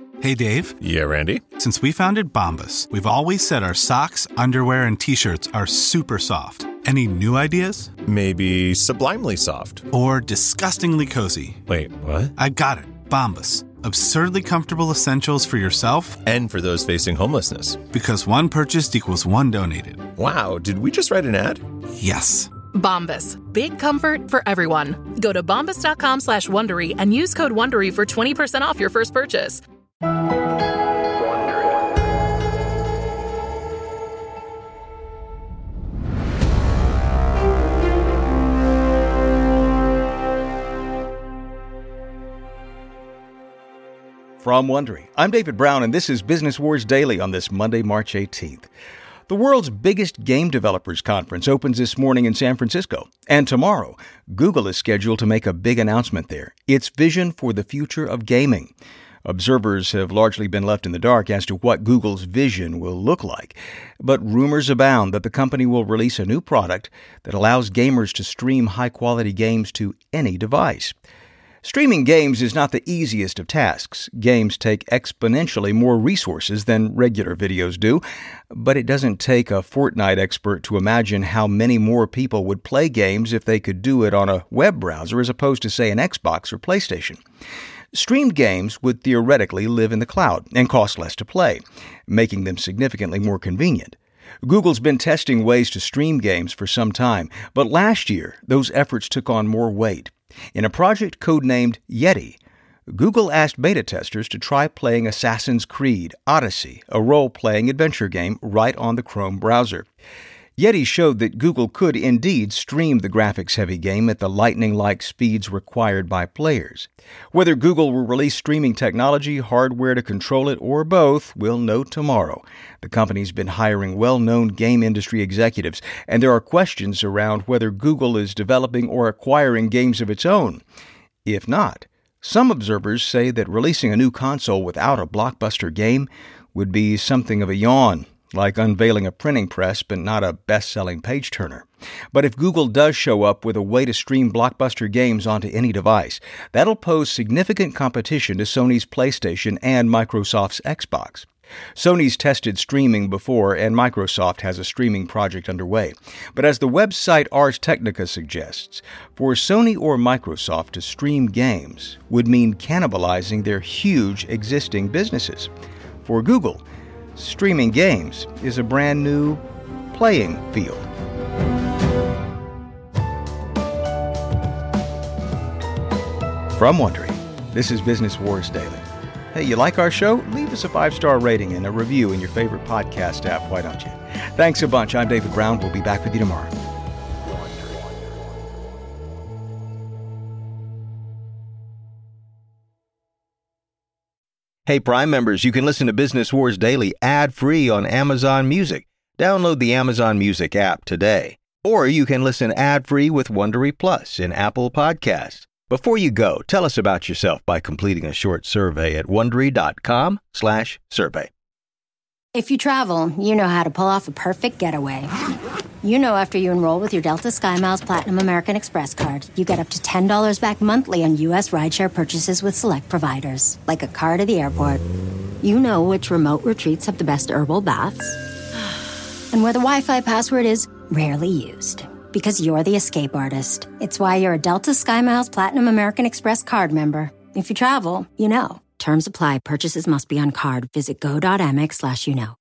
Hey, Dave. Yeah, Randy. Since we founded Bombas, we've always said our socks, underwear, and T-shirts are super soft. Any new ideas? Maybe sublimely soft. Or disgustingly cozy. Wait, what? I got it. Bombas. Absurdly comfortable essentials for yourself and for those facing homelessness. Because one purchased equals one donated. Wow, did we just write an ad? Yes. Bombas. Big comfort for everyone. Go to bombas.com/Wondery and use code Wondery for 20% off your first purchase. From Wondery, I'm David Brown, and this is Business Wars Daily on this Monday, March 18th. The world's biggest game developers conference opens this morning in San Francisco. And tomorrow, Google is scheduled to make a big announcement there, its vision for the future of gaming. Observers have largely been left in the dark as to what Google's vision will look like. But rumors abound that the company will release a new product that allows gamers to stream high-quality games to any device. Streaming games is not the easiest of tasks. Games take exponentially more resources than regular videos do, but it doesn't take a Fortnite expert to imagine how many more people would play games if they could do it on a web browser as opposed to, say, an Xbox or PlayStation. Streamed games would theoretically live in the cloud and cost less to play, making them significantly more convenient. Google's been testing ways to stream games for some time, but last year those efforts took on more weight. In a project codenamed Yeti, Google asked beta testers to try playing Assassin's Creed Odyssey, a role-playing adventure game, right on the Chrome browser. Yeti showed that Google could indeed stream the graphics-heavy game at the lightning-like speeds required by players. Whether Google will release streaming technology, hardware to control it, or both, we'll know tomorrow. The company's been hiring well-known game industry executives, and there are questions around whether Google is developing or acquiring games of its own. If not, some observers say that releasing a new console without a blockbuster game would be something of a yawn, like unveiling a printing press but not a best-selling page-turner. But if Google does show up with a way to stream blockbuster games onto any device, that'll pose significant competition to Sony's PlayStation and Microsoft's Xbox. Sony's tested streaming before, and Microsoft has a streaming project underway. But as the website Ars Technica suggests, for Sony or Microsoft to stream games would mean cannibalizing their huge existing businesses. For Google, streaming games is a brand new playing field. From Wondery, this is Business Wars Daily. Hey, you like our show? Leave us a 5-star rating and a review in your favorite podcast app, why don't you? Thanks a bunch. I'm David Brown. We'll be back with you tomorrow. Hey, Prime members, you can listen to Business Wars Daily ad-free on Amazon Music. Download the Amazon Music app today. Or you can listen ad-free with Wondery Plus in Apple Podcasts. Before you go, tell us about yourself by completing a short survey at Wondery.com/survey. If you travel, you know how to pull off a perfect getaway. You know after you enroll with your Delta SkyMiles Platinum American Express card, you get up to $10 back monthly on U.S. rideshare purchases with select providers, like a car to the airport. You know which remote retreats have the best herbal baths, and where the Wi-Fi password is rarely used. Because you're the escape artist. It's why you're a Delta SkyMiles Platinum American Express card member. If you travel, you know. Terms apply. Purchases must be on card. Visit go.amex/you know.